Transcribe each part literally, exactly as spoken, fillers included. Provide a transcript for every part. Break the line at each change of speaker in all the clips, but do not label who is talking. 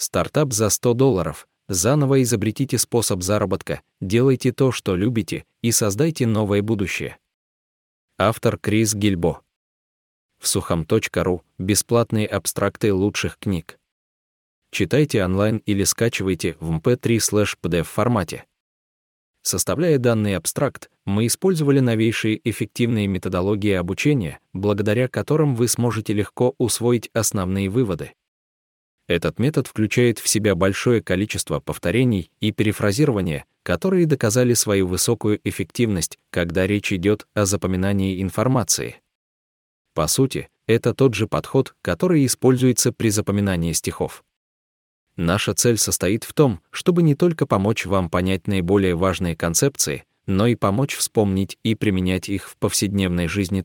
Стартап за сто долларов. Заново изобретите способ заработка, делайте то, что любите, и создайте новое будущее. Автор Крис Гильбо. В сухом точка ру бесплатные абстракты лучших книг. Читайте онлайн или скачивайте в эм пэ три слэш пи ди эф формате. Составляя данный абстракт, мы использовали новейшие эффективные методологии обучения, благодаря которым вы сможете легко усвоить основные выводы. Этот метод включает в себя большое количество повторений и перефразирования, которые доказали свою высокую эффективность, когда речь идет о запоминании информации. По сути, это тот же подход, который используется при запоминании стихов. Наша цель состоит в том, чтобы не только помочь вам понять наиболее важные концепции, но и помочь вспомнить и применять их в повседневной жизни.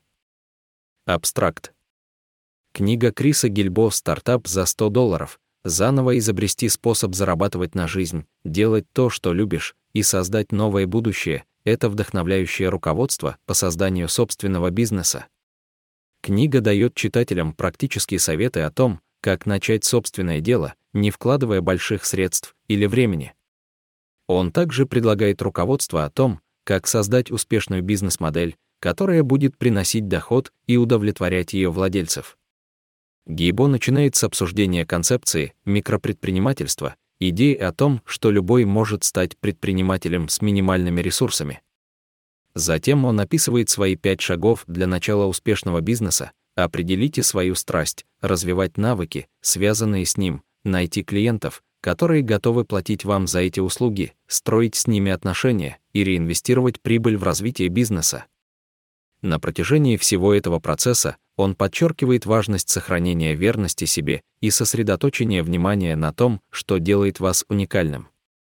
Абстракт. Книга Криса Гильбо «Стартап за сто долларов». Заново изобрести способ зарабатывать на жизнь, делать то, что любишь, и создать новое будущее — это вдохновляющее руководство по созданию собственного бизнеса. Книга дает читателям практические советы о том, как начать собственное дело, не вкладывая больших средств или времени. Он также предлагает руководство о том, как создать успешную бизнес-модель, которая будет приносить доход и удовлетворять ее владельцев. Гильбо начинает с обсуждения концепции микропредпринимательства, идеи о том, что любой может стать предпринимателем с минимальными ресурсами. Затем он описывает свои пять шагов для начала успешного бизнеса: определите свою страсть, развивать навыки, связанные с ним, найти клиентов, которые готовы платить вам за эти услуги, строить с ними отношения и реинвестировать прибыль в развитие бизнеса. На протяжении всего этого процесса он подчеркивает важность сохранения верности себе и сосредоточения внимания на том, что делает вас уникальным.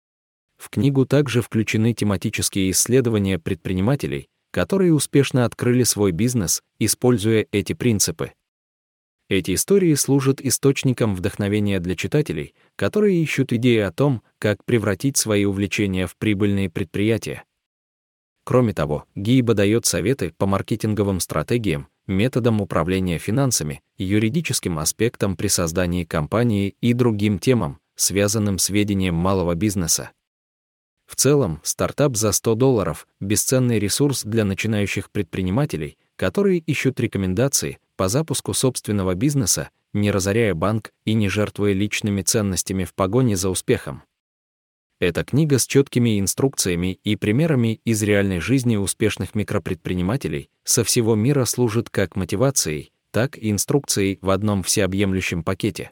В книгу также включены тематические исследования предпринимателей, которые успешно открыли свой бизнес, используя эти принципы. Эти истории служат источником вдохновения для читателей, которые ищут идеи о том, как превратить свои увлечения в прибыльные предприятия. Кроме того, Гильбо дает советы по маркетинговым стратегиям, методам управления финансами, юридическим аспектам при создании компании и другим темам, связанным с ведением малого бизнеса. В целом, стартап за сто долларов — бесценный ресурс для начинающих предпринимателей, которые ищут рекомендации по запуску собственного бизнеса, не разоряя банк и не жертвуя личными ценностями в погоне за успехом. Эта книга с четкими инструкциями и примерами из реальной жизни успешных микропредпринимателей со всего мира служит как мотивацией, так и инструкцией в одном всеобъемлющем пакете.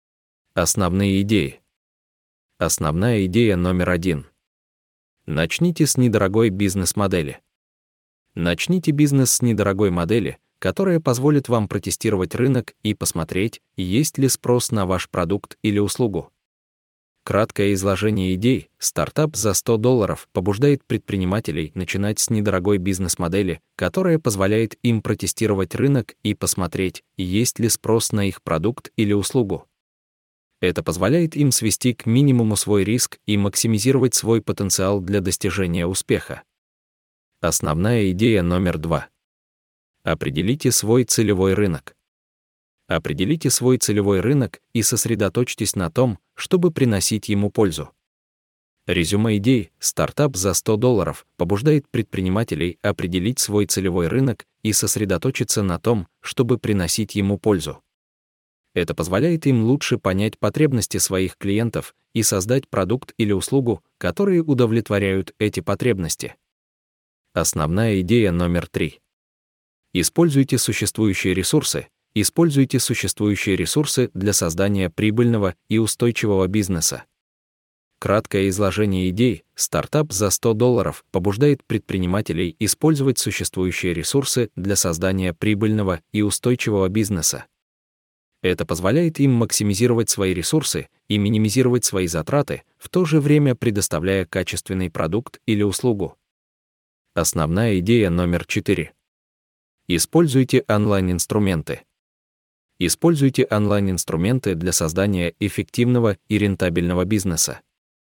Основные идеи. Основная идея номер один. Начните с недорогой бизнес-модели. Начните бизнес с недорогой модели, которая позволит вам протестировать рынок и посмотреть, есть ли спрос на ваш продукт или услугу. Краткое изложение идей «Стартап за сто долларов» побуждает предпринимателей начинать с недорогой бизнес-модели, которая позволяет им протестировать рынок и посмотреть, есть ли спрос на их продукт или услугу. Это позволяет им свести к минимуму свой риск и максимизировать свой потенциал для достижения успеха. Основная идея номер два. Определите свой целевой рынок. Определите свой целевой рынок и сосредоточьтесь на том, чтобы приносить ему пользу. Резюме идей «Стартап за сто долларов» побуждает предпринимателей определить свой целевой рынок и сосредоточиться на том, чтобы приносить ему пользу. Это позволяет им лучше понять потребности своих клиентов и создать продукт или услугу, которые удовлетворяют эти потребности. Основная идея номер три. Используйте существующие ресурсы. Используйте существующие ресурсы для создания прибыльного и устойчивого бизнеса. Краткое изложение идей «Стартап за сто долларов» побуждает предпринимателей использовать существующие ресурсы для создания прибыльного и устойчивого бизнеса. Это позволяет им максимизировать свои ресурсы и минимизировать свои затраты, в то же время предоставляя качественный продукт или услугу. Основная идея номер четыре. Используйте онлайн-инструменты. Используйте онлайн-инструменты для создания эффективного и рентабельного бизнеса.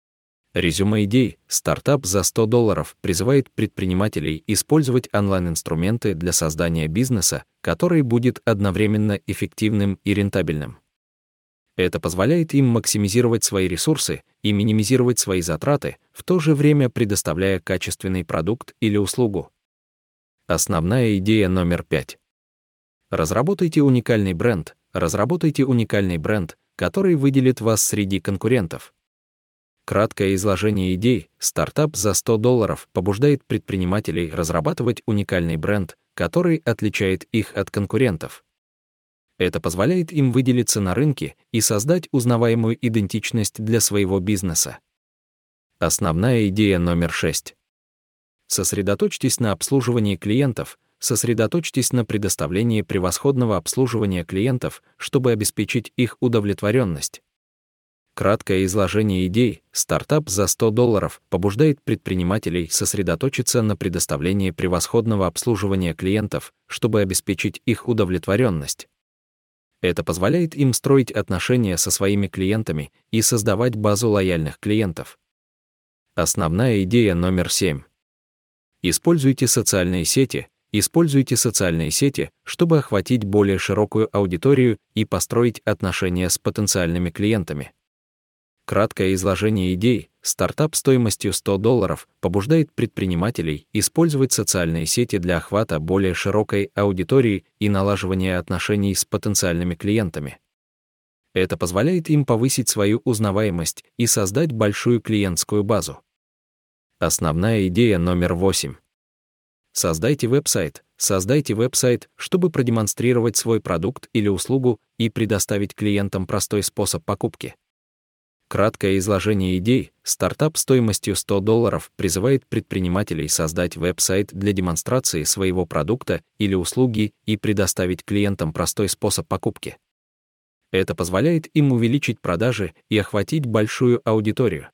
Резюме идей «Стартап за сто долларов» призывает предпринимателей использовать онлайн-инструменты для создания бизнеса, который будет одновременно эффективным и рентабельным. Это позволяет им максимизировать свои ресурсы и минимизировать свои затраты, в то же время предоставляя качественный продукт или услугу. Основная идея номер пять. Разработайте уникальный бренд, разработайте уникальный бренд, который выделит вас среди конкурентов. Краткое изложение идей «Стартап за сто долларов» побуждает предпринимателей разрабатывать уникальный бренд, который отличает их от конкурентов. Это позволяет им выделиться на рынке и создать узнаваемую идентичность для своего бизнеса. Основная идея номер шесть. Сосредоточьтесь на обслуживании клиентов, сосредоточьтесь на предоставлении превосходного обслуживания клиентов, чтобы обеспечить их удовлетворенность. Краткое изложение идей «Стартап за сто долларов» побуждает предпринимателей сосредоточиться на предоставлении превосходного обслуживания клиентов, чтобы обеспечить их удовлетворенность. Это позволяет им строить отношения со своими клиентами и создавать базу лояльных клиентов. Основная идея номер семь. Используйте социальные сети, используйте социальные сети, чтобы охватить более широкую аудиторию и построить отношения с потенциальными клиентами. Краткое изложение идей «Стартап стоимостью сто долларов» побуждает предпринимателей использовать социальные сети для охвата более широкой аудитории и налаживания отношений с потенциальными клиентами. Это позволяет им повысить свою узнаваемость и создать большую клиентскую базу. Основная идея номер восемь. Создайте веб-сайт. Создайте веб-сайт, чтобы продемонстрировать свой продукт или услугу и предоставить клиентам простой способ покупки. Краткое изложение идей «Стартап стоимостью сто долларов» призывает предпринимателей создать веб-сайт для демонстрации своего продукта или услуги и предоставить клиентам простой способ покупки. Это позволяет им увеличить продажи и охватить большую аудиторию.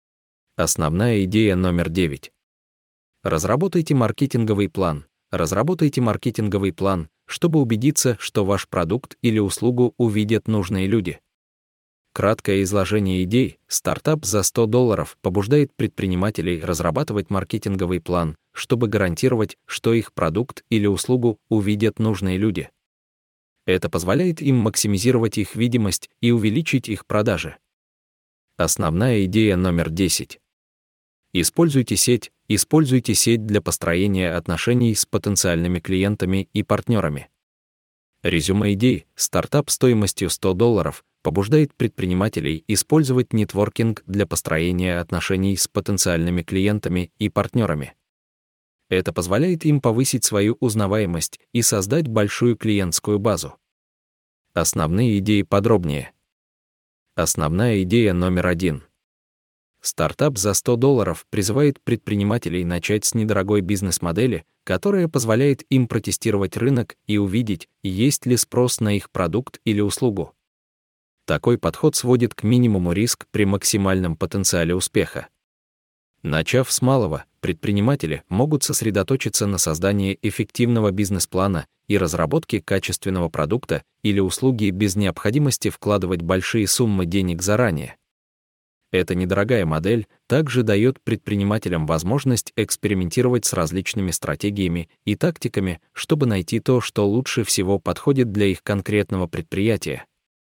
Основная идея номер девять. Разработайте маркетинговый план. Разработайте маркетинговый план, чтобы убедиться, что ваш продукт или услугу увидят нужные люди. Краткое изложение идей «Стартап за сто долларов» побуждает предпринимателей разрабатывать маркетинговый план, чтобы гарантировать, что их продукт или услугу увидят нужные люди. Это позволяет им максимизировать их видимость и увеличить их продажи. Основная идея номер десять. Используйте сеть, используйте сеть для построения отношений с потенциальными клиентами и партнерами. Резюме идей «Стартап стоимостью сто долларов» побуждает предпринимателей использовать нетворкинг для построения отношений с потенциальными клиентами и партнерами. Это позволяет им повысить свою узнаваемость и создать большую клиентскую базу. Основные идеи подробнее. Основная идея номер один. Стартап за сто долларов призывает предпринимателей начать с недорогой бизнес-модели, которая позволяет им протестировать рынок и увидеть, есть ли спрос на их продукт или услугу. Такой подход сводит к минимуму риск при максимальном потенциале успеха. Начав с малого, предприниматели могут сосредоточиться на создании эффективного бизнес-плана и разработке качественного продукта или услуги без необходимости вкладывать большие суммы денег заранее. Эта недорогая модель также дает предпринимателям возможность экспериментировать с различными стратегиями и тактиками, чтобы найти то, что лучше всего подходит для их конкретного предприятия.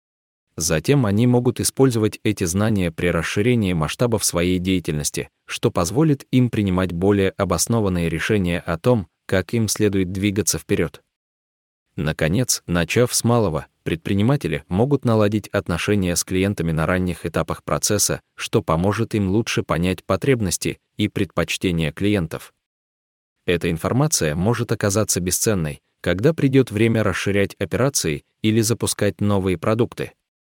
Затем они могут использовать эти знания при расширении масштабов своей деятельности, что позволит им принимать более обоснованные решения о том, как им следует двигаться вперед. Наконец, начав с малого, предприниматели могут наладить отношения с клиентами на ранних этапах процесса, что поможет им лучше понять потребности и предпочтения клиентов. Эта информация может оказаться бесценной, когда придет время расширять операции или запускать новые продукты.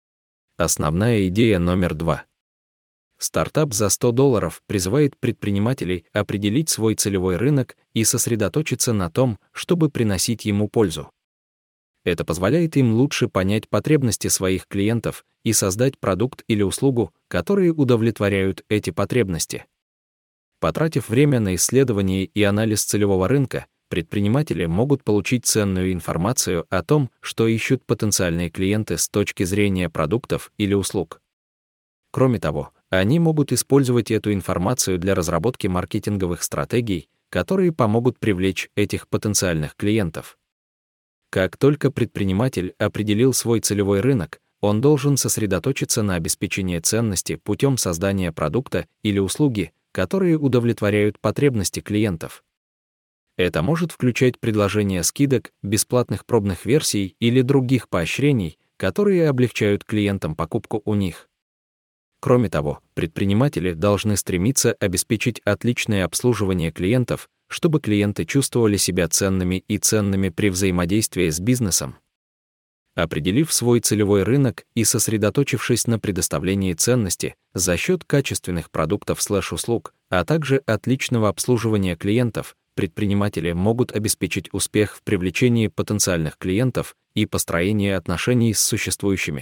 Основная идея номер два. Стартап за сто долларов призывает предпринимателей определить свой целевой рынок и сосредоточиться на том, чтобы приносить ему пользу. Это позволяет им лучше понять потребности своих клиентов и создать продукт или услугу, которые удовлетворяют эти потребности. Потратив время на исследование и анализ целевого рынка, предприниматели могут получить ценную информацию о том, что ищут потенциальные клиенты с точки зрения продуктов или услуг. Кроме того, они могут использовать эту информацию для разработки маркетинговых стратегий, которые помогут привлечь этих потенциальных клиентов. Как только предприниматель определил свой целевой рынок, он должен сосредоточиться на обеспечении ценности путем создания продукта или услуги, которые удовлетворяют потребности клиентов. Это может включать предложение скидок, бесплатных пробных версий или других поощрений, которые облегчают клиентам покупку у них. Кроме того, предприниматели должны стремиться обеспечить отличное обслуживание клиентов, чтобы клиенты чувствовали себя ценными и ценными при взаимодействии с бизнесом. Определив свой целевой рынок и сосредоточившись на предоставлении ценности за счет качественных продуктов/услуг, а также отличного обслуживания клиентов, предприниматели могут обеспечить успех в привлечении потенциальных клиентов и построении отношений с существующими.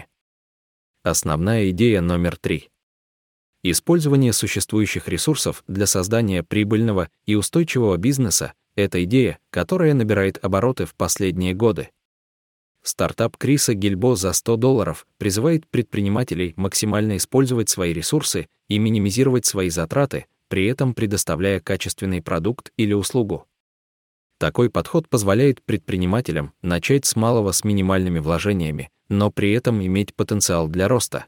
Основная идея номер три. Использование существующих ресурсов для создания прибыльного и устойчивого бизнеса — это идея, которая набирает обороты в последние годы. Стартап Криса Гильбо за сто долларов призывает предпринимателей максимально использовать свои ресурсы и минимизировать свои затраты, при этом предоставляя качественный продукт или услугу. Такой подход позволяет предпринимателям начать с малого с минимальными вложениями, но при этом иметь потенциал для роста.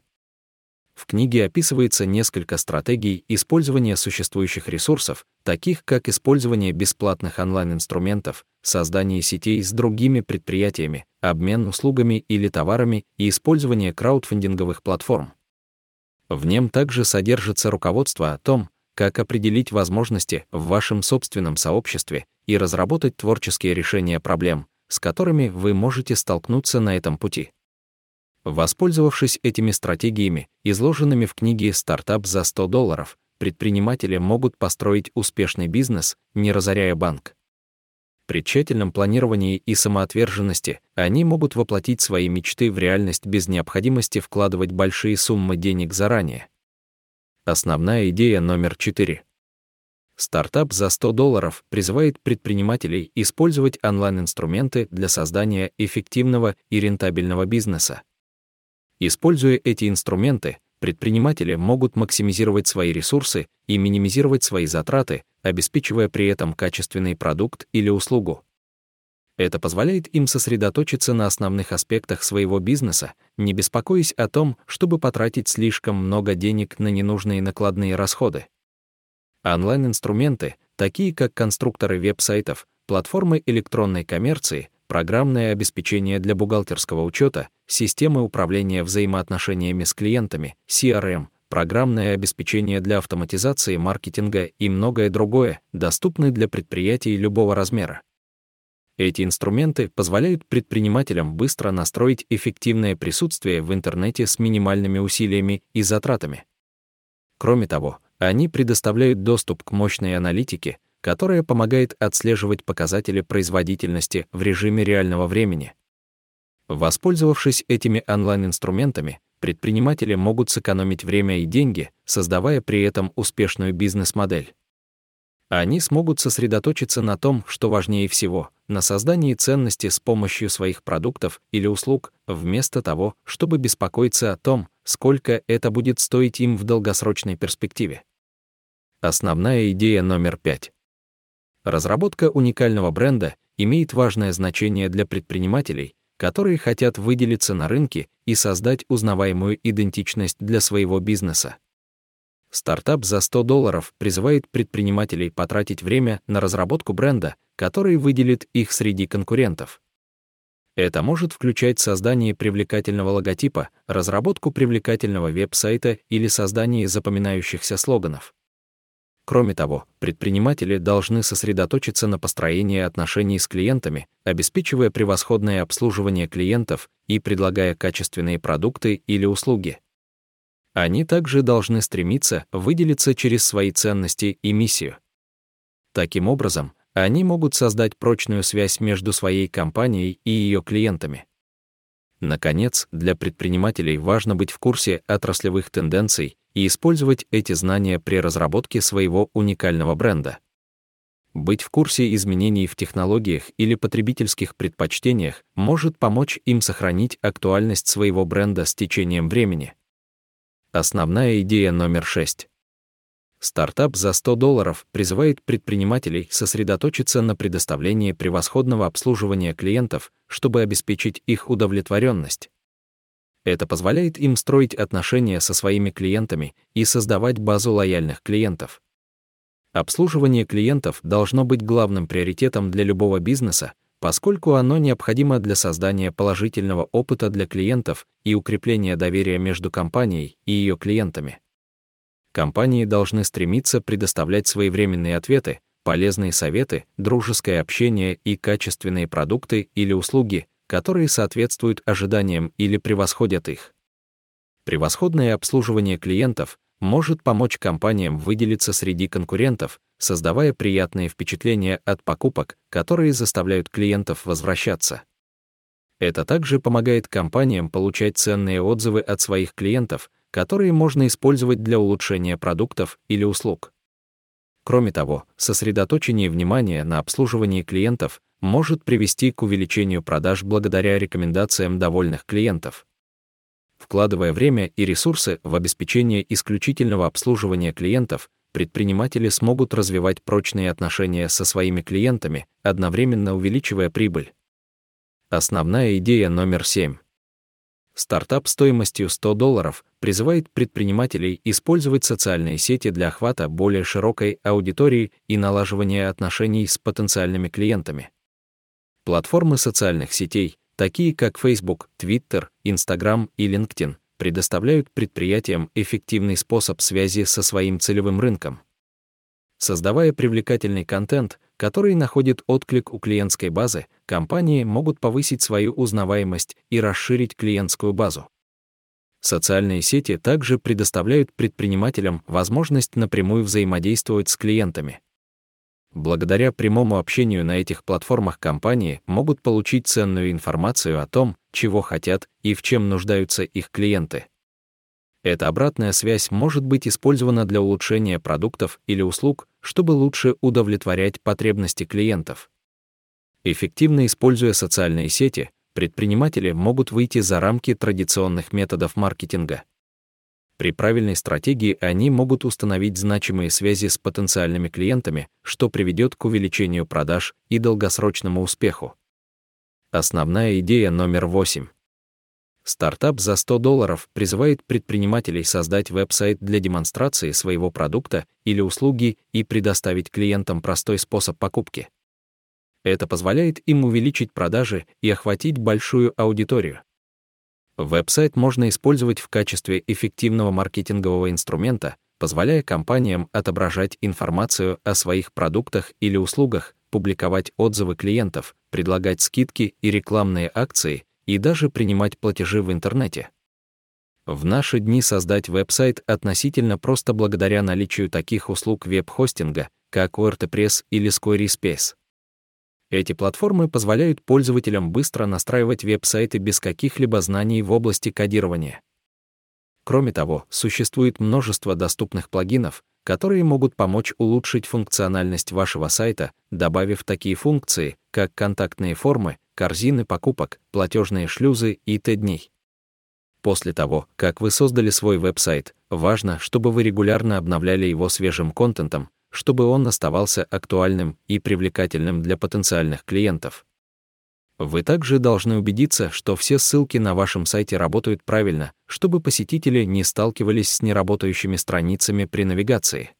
В книге описывается несколько стратегий использования существующих ресурсов, таких как использование бесплатных онлайн-инструментов, создание сетей с другими предприятиями, обмен услугами или товарами и использование краудфандинговых платформ. В нем также содержится руководство о том, как определить возможности в вашем собственном сообществе и разработать творческие решения проблем, с которыми вы можете столкнуться на этом пути. Воспользовавшись этими стратегиями, изложенными в книге «Стартап за сто долларов», предприниматели могут построить успешный бизнес, не разоряя банк. При тщательном планировании и самоотверженности они могут воплотить свои мечты в реальность без необходимости вкладывать большие суммы денег заранее. Основная идея номер четыре. Стартап за сто долларов призывает предпринимателей использовать онлайн-инструменты для создания эффективного и рентабельного бизнеса. Используя эти инструменты, предприниматели могут максимизировать свои ресурсы и минимизировать свои затраты, обеспечивая при этом качественный продукт или услугу. Это позволяет им сосредоточиться на основных аспектах своего бизнеса, не беспокоясь о том, чтобы потратить слишком много денег на ненужные накладные расходы. Онлайн-инструменты, такие как конструкторы веб-сайтов, платформы электронной коммерции, программное обеспечение для бухгалтерского учета, системы управления взаимоотношениями с клиентами, си ар эм, программное обеспечение для автоматизации маркетинга и многое другое, доступны для предприятий любого размера. Эти инструменты позволяют предпринимателям быстро настроить эффективное присутствие в интернете с минимальными усилиями и затратами. Кроме того, они предоставляют доступ к мощной аналитике, которая помогает отслеживать показатели производительности в режиме реального времени. Воспользовавшись этими онлайн-инструментами, предприниматели могут сэкономить время и деньги, создавая при этом успешную бизнес-модель. Они смогут сосредоточиться на том, что важнее всего, на создании ценности с помощью своих продуктов или услуг, вместо того, чтобы беспокоиться о том, сколько это будет стоить им в долгосрочной перспективе. Основная идея номер пять. Разработка уникального бренда имеет важное значение для предпринимателей, которые хотят выделиться на рынке и создать узнаваемую идентичность для своего бизнеса. Стартап за сто долларов призывает предпринимателей потратить время на разработку бренда, который выделит их среди конкурентов. Это может включать создание привлекательного логотипа, разработку привлекательного веб-сайта или создание запоминающихся слоганов. Кроме того, предприниматели должны сосредоточиться на построении отношений с клиентами, обеспечивая превосходное обслуживание клиентов и предлагая качественные продукты или услуги. Они также должны стремиться выделиться через свои ценности и миссию. Таким образом, они могут создать прочную связь между своей компанией и ее клиентами. Наконец, для предпринимателей важно быть в курсе отраслевых тенденций и использовать эти знания при разработке своего уникального бренда. Быть в курсе изменений в технологиях или потребительских предпочтениях может помочь им сохранить актуальность своего бренда с течением времени. Основная идея номер шесть. Стартап за сто долларов призывает предпринимателей сосредоточиться на предоставлении превосходного обслуживания клиентов, чтобы обеспечить их удовлетворенность. Это позволяет им строить отношения со своими клиентами и создавать базу лояльных клиентов. Обслуживание клиентов должно быть главным приоритетом для любого бизнеса, поскольку оно необходимо для создания положительного опыта для клиентов и укрепления доверия между компанией и ее клиентами. Компании должны стремиться предоставлять своевременные ответы, полезные советы, дружеское общение и качественные продукты или услуги, которые соответствуют ожиданиям или превосходят их. Превосходное обслуживание клиентов может помочь компаниям выделиться среди конкурентов, создавая приятные впечатления от покупок, которые заставляют клиентов возвращаться. Это также помогает компаниям получать ценные отзывы от своих клиентов, которые можно использовать для улучшения продуктов или услуг. Кроме того, сосредоточение внимания на обслуживании клиентов может привести к увеличению продаж благодаря рекомендациям довольных клиентов. Вкладывая время и ресурсы в обеспечение исключительного обслуживания клиентов, предприниматели смогут развивать прочные отношения со своими клиентами, одновременно увеличивая прибыль. Основная идея номер семь. Стартап стоимостью сто долларов призывает предпринимателей использовать социальные сети для охвата более широкой аудитории и налаживания отношений с потенциальными клиентами. Платформы социальных сетей, такие как Facebook, Twitter, Instagram и LinkedIn, предоставляют предприятиям эффективный способ связи со своим целевым рынком. Создавая привлекательный контент, который находит отклик у клиентской базы, компании могут повысить свою узнаваемость и расширить клиентскую базу. Социальные сети также предоставляют предпринимателям возможность напрямую взаимодействовать с клиентами. Благодаря прямому общению на этих платформах компании могут получить ценную информацию о том, чего хотят и в чем нуждаются их клиенты. Эта обратная связь может быть использована для улучшения продуктов или услуг, чтобы лучше удовлетворять потребности клиентов. Эффективно используя социальные сети, предприниматели могут выйти за рамки традиционных методов маркетинга. При правильной стратегии они могут установить значимые связи с потенциальными клиентами, что приведет к увеличению продаж и долгосрочному успеху. Основная идея номер восемь. Стартап за сто долларов призывает предпринимателей создать веб-сайт для демонстрации своего продукта или услуги и предоставить клиентам простой способ покупки. Это позволяет им увеличить продажи и охватить большую аудиторию. Веб-сайт можно использовать в качестве эффективного маркетингового инструмента, позволяя компаниям отображать информацию о своих продуктах или услугах, публиковать отзывы клиентов, предлагать скидки и рекламные акции и даже принимать платежи в интернете. В наши дни создать веб-сайт относительно просто благодаря наличию таких услуг веб-хостинга, как WordPress или Squarespace. Эти платформы позволяют пользователям быстро настраивать веб-сайты без каких-либо знаний в области кодирования. Кроме того, существует множество доступных плагинов, которые могут помочь улучшить функциональность вашего сайта, добавив такие функции, как контактные формы, корзины покупок, платежные шлюзы и т.д. После того, как вы создали свой веб-сайт, важно, чтобы вы регулярно обновляли его свежим контентом, чтобы он оставался актуальным и привлекательным для потенциальных клиентов. Вы также должны убедиться, что все ссылки на вашем сайте работают правильно, чтобы посетители не сталкивались с неработающими страницами при навигации.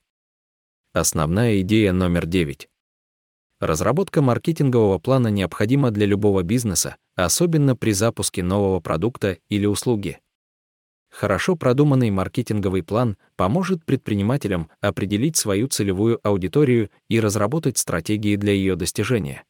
Основная идея номер девять. Разработка маркетингового плана необходима для любого бизнеса, особенно при запуске нового продукта или услуги. Хорошо продуманный маркетинговый план поможет предпринимателям определить свою целевую аудиторию и разработать стратегии для ее достижения.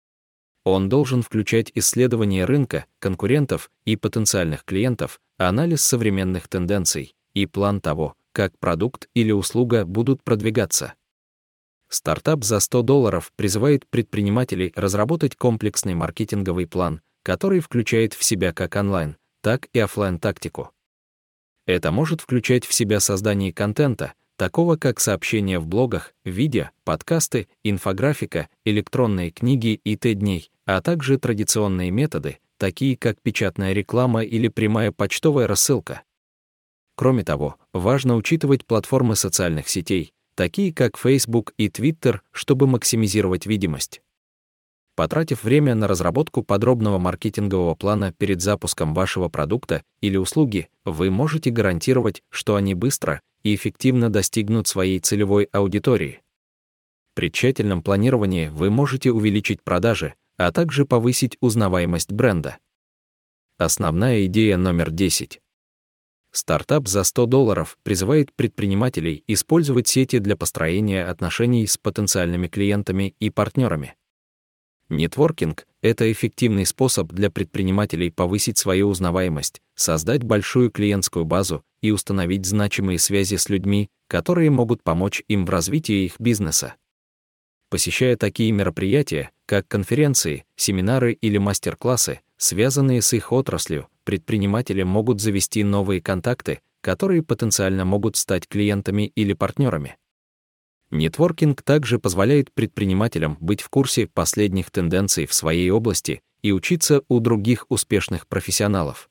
Он должен включать исследование рынка, конкурентов и потенциальных клиентов, анализ современных тенденций и план того, как продукт или услуга будут продвигаться. Стартап за сто долларов призывает предпринимателей разработать комплексный маркетинговый план, который включает в себя как онлайн, так и офлайн тактику. Это может включать в себя создание контента, такого как сообщения в блогах, видео, подкасты, инфографика, электронные книги и т.д., а также традиционные методы, такие как печатная реклама или прямая почтовая рассылка. Кроме того, важно учитывать платформы социальных сетей, такие как Facebook и Twitter, чтобы максимизировать видимость. Потратив время на разработку подробного маркетингового плана перед запуском вашего продукта или услуги, вы можете гарантировать, что они быстро и эффективно достигнут своей целевой аудитории. При тщательном планировании вы можете увеличить продажи, а также повысить узнаваемость бренда. Основная идея номер десять. Стартап за сто долларов призывает предпринимателей использовать сети для построения отношений с потенциальными клиентами и партнерами. Нетворкинг — это эффективный способ для предпринимателей повысить свою узнаваемость, создать большую клиентскую базу и установить значимые связи с людьми, которые могут помочь им в развитии их бизнеса. Посещая такие мероприятия, как конференции, семинары или мастер-классы, связанные с их отраслью, предприниматели могут завести новые контакты, которые потенциально могут стать клиентами или партнерами. Нетворкинг также позволяет предпринимателям быть в курсе последних тенденций в своей области и учиться у других успешных профессионалов.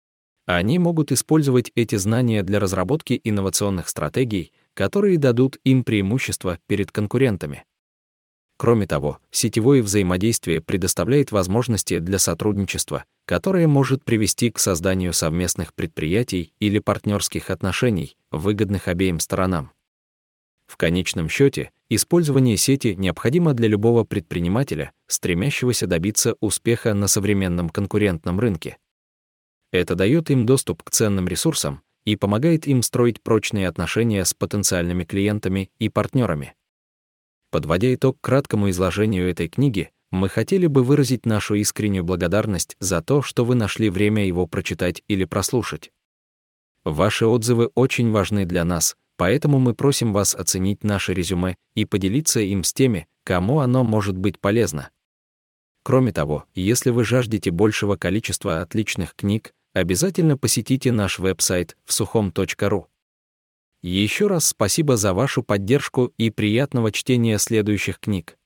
Они могут использовать эти знания для разработки инновационных стратегий, которые дадут им преимущество перед конкурентами. Кроме того, сетевое взаимодействие предоставляет возможности для сотрудничества, которое может привести к созданию совместных предприятий или партнерских отношений, выгодных обеим сторонам. В конечном счете, использование сети необходимо для любого предпринимателя, стремящегося добиться успеха на современном конкурентном рынке. Это дает им доступ к ценным ресурсам и помогает им строить прочные отношения с потенциальными клиентами и партнерами. Подводя итог к краткому изложению этой книги, мы хотели бы выразить нашу искреннюю благодарность за то, что вы нашли время его прочитать или прослушать. Ваши отзывы очень важны для нас, поэтому мы просим вас оценить наше резюме и поделиться им с теми, кому оно может быть полезно. Кроме того, если вы жаждете большего количества отличных книг, обязательно посетите наш веб-сайт всухом точка ру. Еще раз спасибо за вашу поддержку и приятного чтения следующих книг.